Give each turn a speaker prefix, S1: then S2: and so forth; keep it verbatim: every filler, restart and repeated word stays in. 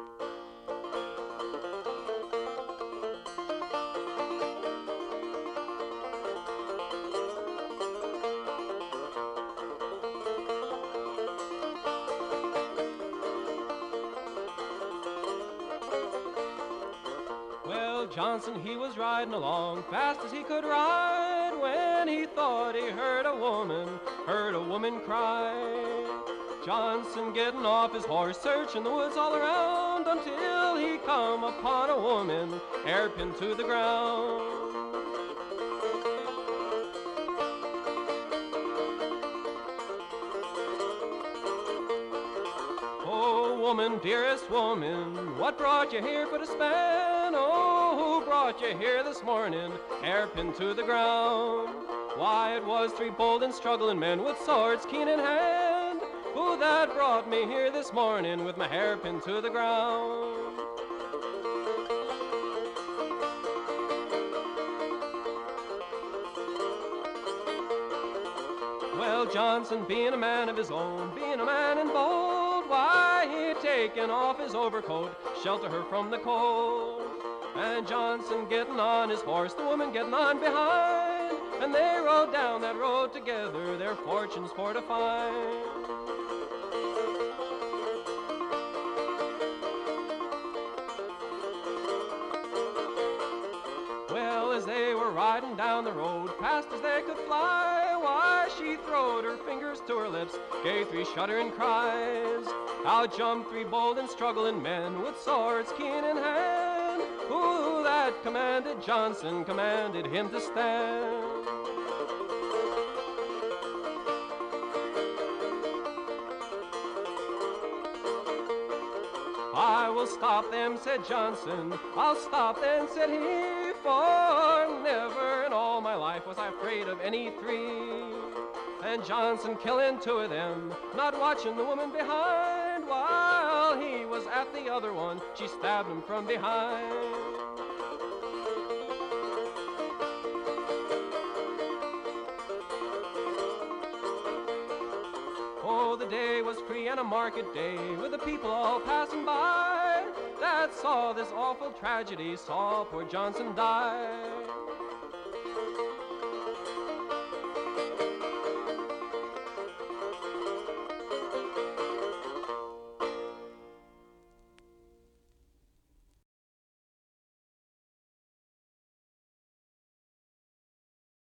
S1: Well, Johnson, he was riding along fast as he could ride when he thought he heard a woman, heard a woman cry. Johnson getting off his horse, searching the woods all around until he come upon a woman, hairpin to the ground. Oh, woman, dearest woman, what brought you here for to spend? Oh, who brought you here this morning, hairpin to the ground? Why, it was three bold and struggling men with swords keen in hand, who that brought me here this morning with my hairpin to the ground. Well, Johnson, being a man of his own, being a man and bold, why, he'd taken off his overcoat, shelter her from the cold. And Johnson getting on his horse, the woman getting on behind, and they rode down that road together, their fortunes for to find. Well, as they were riding down the road, fast as they could fly, why, she throwed her fingers to her lips, gave three shuddering cries. Out jumped three bold and struggling men with swords keen in hand, who that commanded Johnson, commanded him to stand. I will stop them, said Johnson, I'll stop them, said he, for never in all my life was I afraid of any three. And Johnson killing two of them, not watching the woman behind, while he was at the other one, she stabbed him from behind. Oh, the day was free and a market day, with the people all passing by, that saw this awful tragedy, saw poor Johnson die.